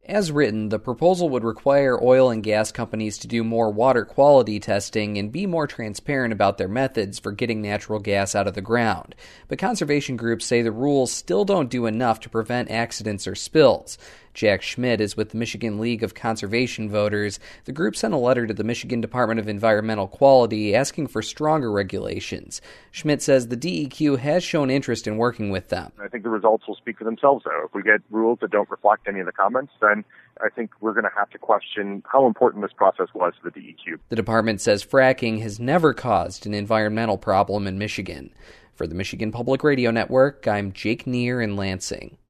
As written, the proposal would require oil and gas companies to do more water quality testing and be more transparent about their methods for getting natural gas out of the ground. But conservation groups say the rules still don't do enough to prevent accidents or spills. Jack Schmidt is with the Michigan League of Conservation Voters. The group sent a letter to the Michigan Department of Environmental Quality asking for stronger regulations. Schmidt says the DEQ has shown interest in working with them. I think the results will speak for themselves, though. If we get rules that don't reflect any of the comments, then I think we're going to have to question how important this process was to the DEQ. The department says fracking has never caused an environmental problem in Michigan. For the Michigan Public Radio Network, I'm Jake Neer in Lansing.